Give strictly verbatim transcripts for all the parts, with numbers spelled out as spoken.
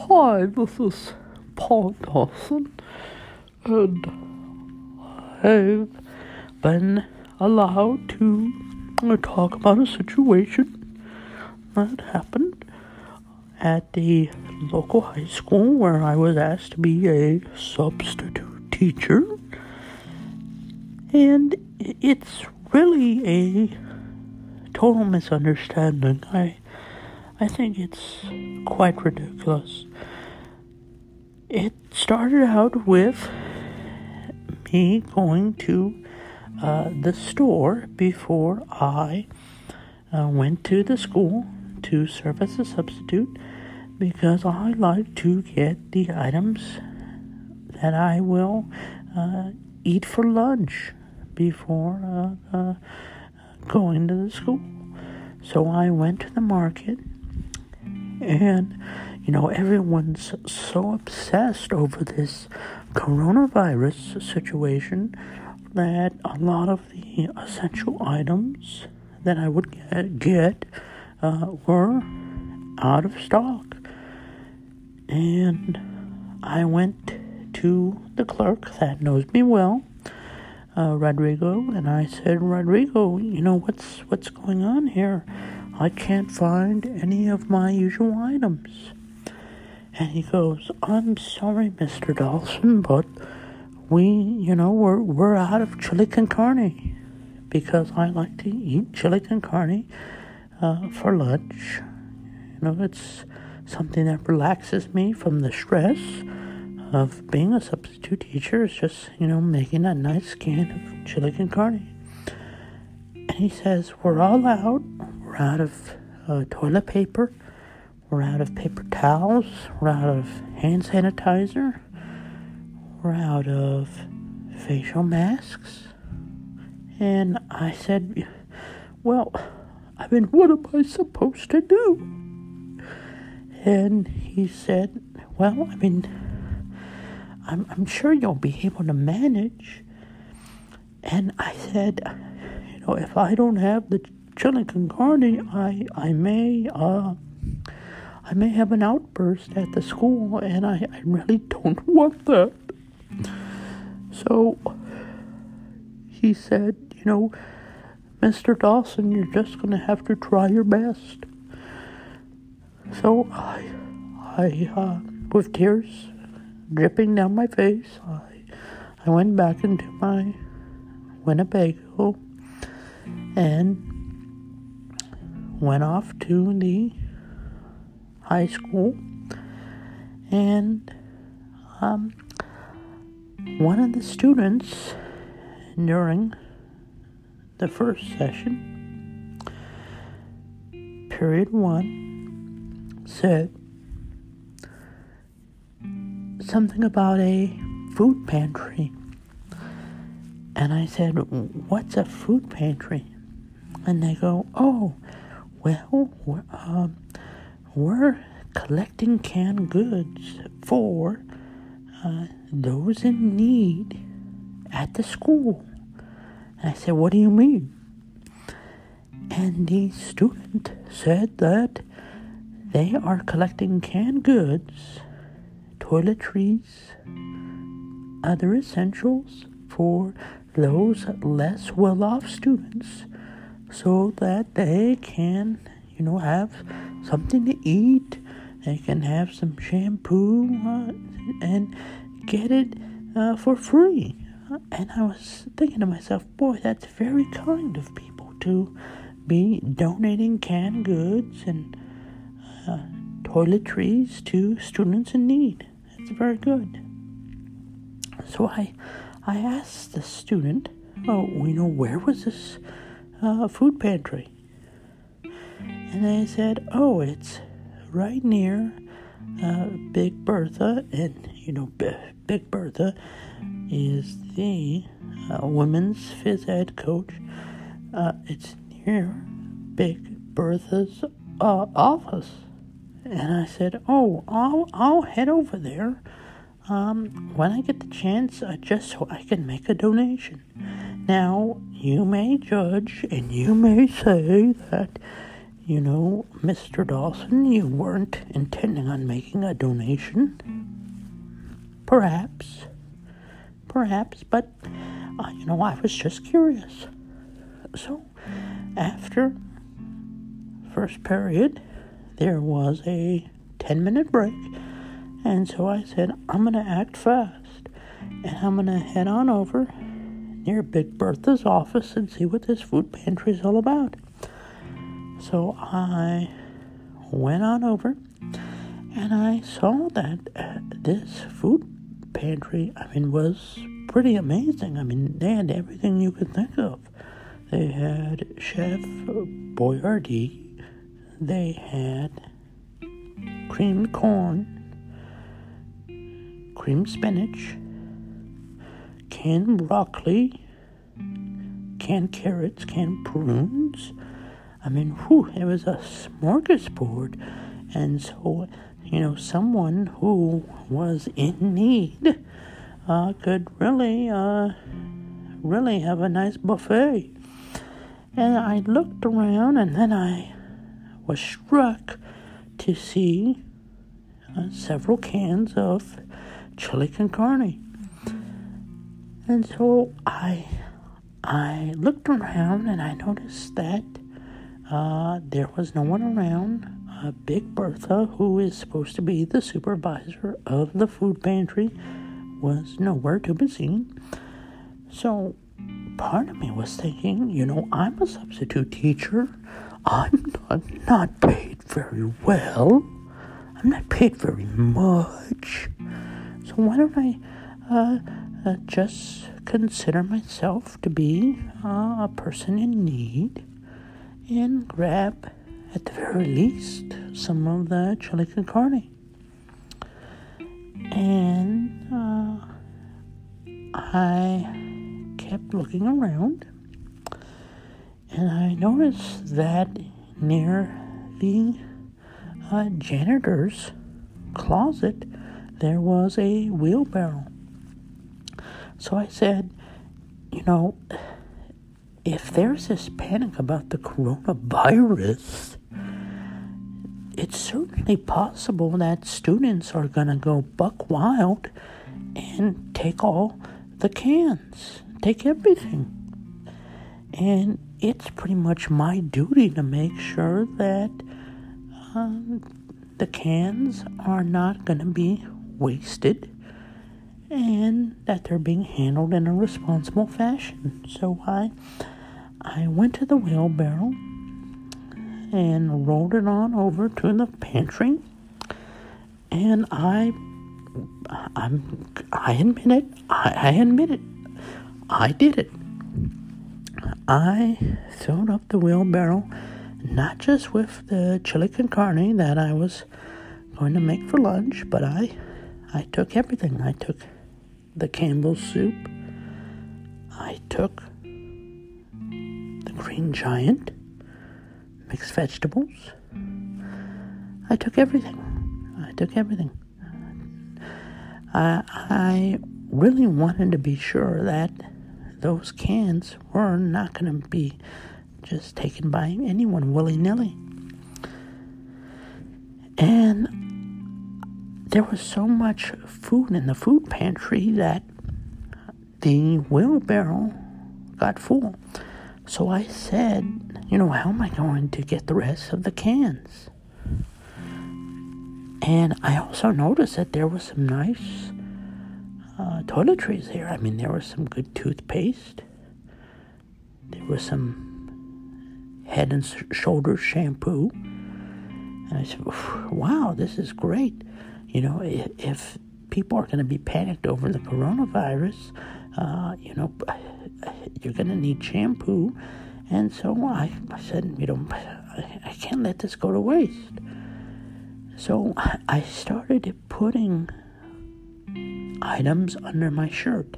Hi, this is Paul Dawson, and I've been allowed to uh, talk about a situation that happened at the local high school where I was asked to be a substitute teacher. And it's really a total misunderstanding. I I think it's quite ridiculous. It started out with me going to uh, the store before I uh, went to the school to serve as a substitute, because I like to get the items that I will uh, eat for lunch before uh, uh, going to the school. So I went to the market, and, you know, everyone's so obsessed over this coronavirus situation that a lot of the essential items that I would get, get uh, were out of stock. And I went to the clerk that knows me well, uh, Rodrigo, and I said, Rodrigo, you know, what's what's going on here? I can't find any of my usual items. And he goes, I'm sorry, Mister Dawson, but we, you know, we're, we're out of chili con carne, because I like to eat chili con carne uh, for lunch. You know, it's something that relaxes me from the stress of being a substitute teacher. It's just, you know, making a nice can of chili con carne. And he says, we're all out. We're out of uh, toilet paper. We're out of paper towels. We're out of hand sanitizer. We're out of facial masks. And I said, well, I mean, what am I supposed to do? And he said, well, I mean, I'm, I'm sure you'll be able to manage. And I said, you know, if I don't have the chili con carne, I, I may, uh, I may have an outburst at the school, and I, I really don't want that. So he said, you know, Mister Dawson, you're just going to have to try your best. So I, I, uh, with tears dripping down my face, I, I went back into my Winnebago and went off to the high school. And um, one of the students during the first session, period one, said something about a food pantry. And I said, what's a food pantry? And they go, oh, well, we're, um, we're collecting canned goods for uh, those in need at the school. And I said, what do you mean? And the student said that they are collecting canned goods, toiletries, other essentials for those less well-off students, so that they can, you know, have something to eat. They can have some shampoo uh, and get it uh, for free. And I was thinking to myself, boy, that's very kind of people to be donating canned goods and uh, toiletries to students in need. It's very good. So I, I asked the student, oh, you know, where was this uh, food pantry? And they said, oh, it's right near uh, Big Bertha. And, you know, B- Big Bertha is the uh, women's phys ed coach. Uh, it's near Big Bertha's uh, office. And I said, oh, I'll, I'll head over there um, when I get the chance, uh, just so I can make a donation. Now, you may judge and you may say that, you know, Mister Dawson, you weren't intending on making a donation. Perhaps. Perhaps, but, uh, you know, I was just curious. So, after first period, there was a ten-minute break, and so I said, I'm going to act fast, and I'm going to head on over near Big Bertha's office and see what this food pantry is all about. So I went on over, and I saw that uh, this food pantry, I mean, was pretty amazing. I mean, they had everything you could think of. They had Chef Boyardee. They had creamed corn, creamed spinach, canned broccoli, canned carrots, canned prunes. I mean, whew, it was a smorgasbord. And so, you know, someone who was in need uh, could really, uh, really have a nice buffet. And I looked around, and then I was struck to see uh, several cans of chili con carne. And so I I looked around, and I noticed that uh, there was no one around. Uh, Big Bertha, who is supposed to be the supervisor of the food pantry, was nowhere to be seen. So part of me was thinking, you know, I'm a substitute teacher. I'm not, not paid very well. I'm not paid very much. So why don't I uh, uh, just consider myself to be uh, a person in need and grab, at the very least, some of the chili con carne. And uh, I kept looking around, and I noticed that near the uh, janitor's closet, there was a wheelbarrow. So I said, you know, if there's this panic about the coronavirus, it's certainly possible that students are going to go buck wild and take all the cans, take everything. And it's pretty much my duty to make sure that um, the cans are not going to be wasted and that they're being handled in a responsible fashion. So I, I went to the wheelbarrow and rolled it on over to the pantry, and I, I'm, I admit it, I, I admit it, I did it. I filled up the wheelbarrow, not just with the chili con carne that I was going to make for lunch, but I, I took everything. I took the Campbell's soup. I took the Green Giant mixed vegetables. I took everything. I took everything. I, I really wanted to be sure that those cans were not going to be just taken by anyone willy-nilly. And there was so much food in the food pantry that the wheelbarrow got full. So I said, you know, how am I going to get the rest of the cans? And I also noticed that there was some nice uh, toiletries there. I mean, there was some good toothpaste. There was some Head and Shoulders shampoo. And I said, wow, this is great. You know, if, if people are going to be panicked over the coronavirus, uh, you know, you're going to need shampoo. And so I, I said, you know, I, I can't let this go to waste. So I started putting items under my shirt.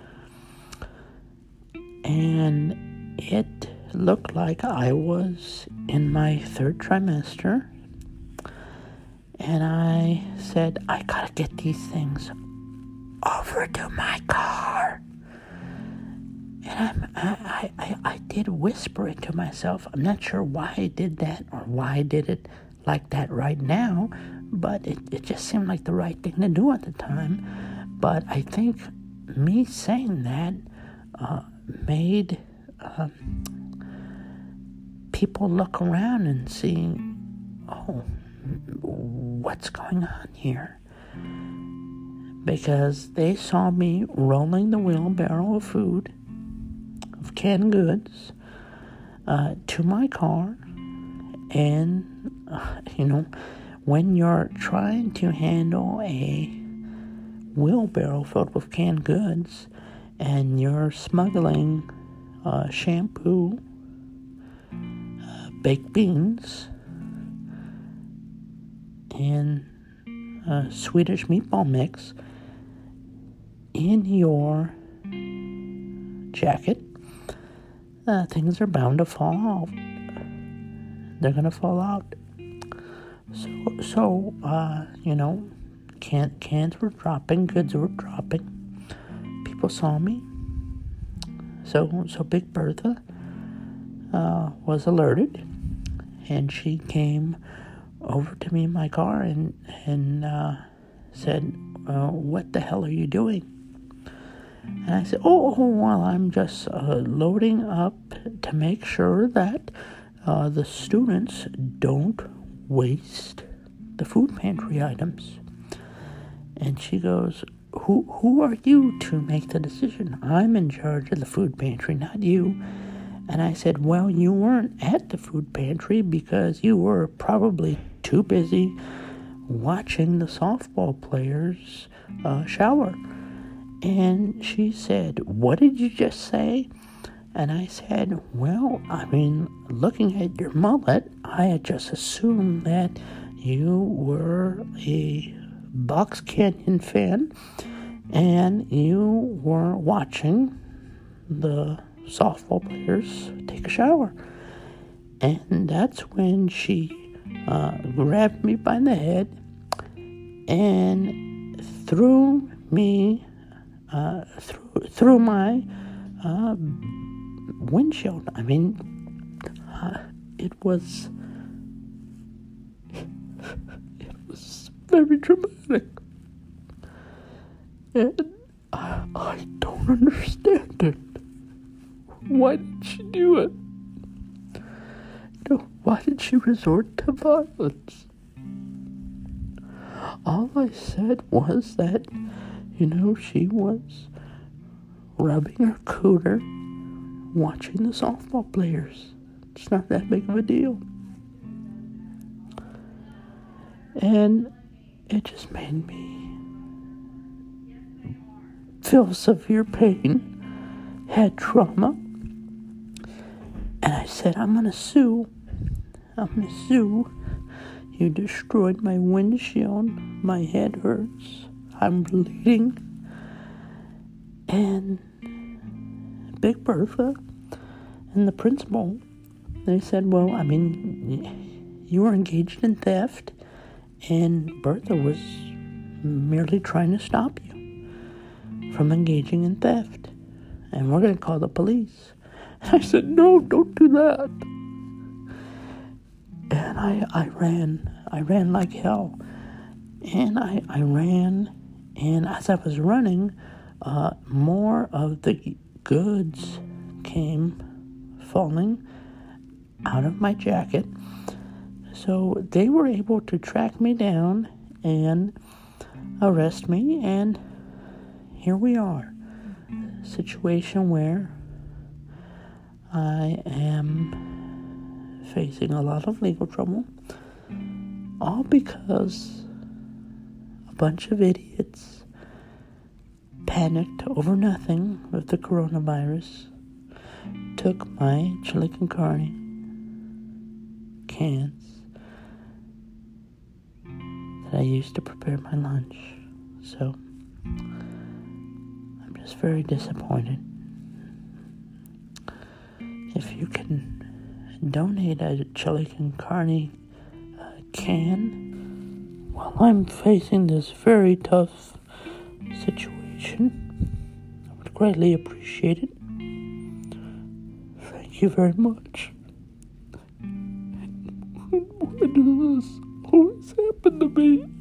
And it looked like I was in my third trimester. And I said, I gotta get these things over to my car. And I'm, I, I, I did whisper it to myself. I'm not sure why I did that or why I did it like that right now, but it, it just seemed like the right thing to do at the time. But I think me saying that uh, made uh, people look around and see, oh, what's going on here? Because they saw me rolling the wheelbarrow of food, of canned goods, uh, to my car. And, uh, you know, when you're trying to handle a wheelbarrow filled with canned goods and you're smuggling uh, shampoo, uh, baked beans, and uh, Swedish meatball mix in your jacket, uh, things are bound to fall out. They're gonna fall out. So, so uh, you know, can, cans were dropping, goods were dropping. People saw me. So, so Big Bertha uh, was alerted, and she came over to me in my car and and uh, said, uh, "What the hell are you doing?" And I said, "Oh, well, I'm just uh, loading up to make sure that uh, the students don't waste the food pantry items." And she goes, Who who are you to make the decision? I'm in charge of the food pantry, not you." And I said, "Well, you weren't at the food pantry because you were probably too busy watching the softball players uh, shower." And she said, "What did you just say?" And I said, "Well, I mean, looking at your mullet, I had just assumed that you were a Box Canyon fan and you were watching the softball players take a shower." And that's when she uh, grabbed me by the head and threw me uh, through, through my uh, windshield. I mean, uh, it was it was very dramatic, and I, I don't understand it. Why did she do it? No, why did she resort to violence? All I said was that, you know, she was rubbing her cooter, watching the softball players. It's not that big of a deal. And it just made me feel severe pain, had trauma. And I said, I'm going to sue. I'm going to sue. You destroyed my windshield. My head hurts. I'm bleeding. And Big Bertha and the principal, they said, well, I mean, you were engaged in theft, and Bertha was merely trying to stop you from engaging in theft, and we're going to call the police. And I said, no, don't do that. And I, I ran, I ran like hell. And I, I ran, and as I was running, uh, more of the goods came falling out of my jacket. So they were able to track me down and arrest me, and here we are. A situation where I am facing a lot of legal trouble, all because a bunch of idiots panicked over nothing with the coronavirus, took my chili con carne cans that I used to prepare my lunch. So I'm just very disappointed. If you can donate a chili con carne uh, can while I'm facing this very tough situation, I would greatly appreciate it. Thank you very much. Why does this always happen to me?